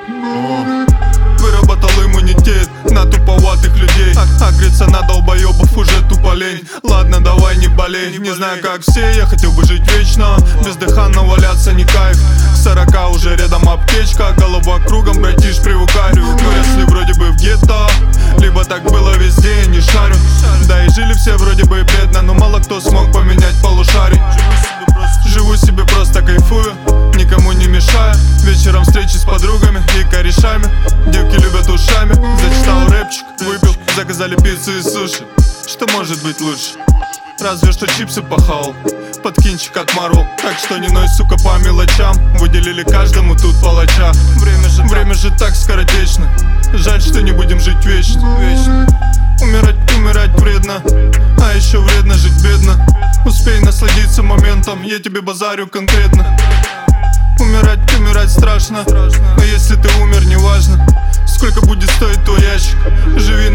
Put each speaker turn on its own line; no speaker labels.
Выработал иммунитет на туповатых людей. Агриться на долбоебов уже тупо лень. Ладно, давай не болей. Не знаю как все, я хотел бы жить вечно. Бездыханно валяться не кайф. К 40 уже рядом аптечка. Голова кругом, братиш, привыкай. Но если вроде бы в гетто, либо так было везде, я не шарю. Да и жили все вроде бы бедно, но мало кто смог поменять полушарий. Живу себе, просто кайфую, никому не мешаю. Вечером встречи с подругами и корешами. Девки любят ушами. Зачитал рэпчик, выпил, заказали пиццу и суши. Что может быть лучше? Разве что чипсы похавал, под кинчик от Марвел. Так что не ной, сука, по мелочам. Выделили каждому тут палача. Время же так скоротечно. Жаль, что не будем жить вечно. Умирать вредно, а еще вредно жить бедно. Успей насладиться моментом, я тебе базарю конкретно. Умирать страшно, но если ты умер, неважно сколько будет стоить твой ящик. Живи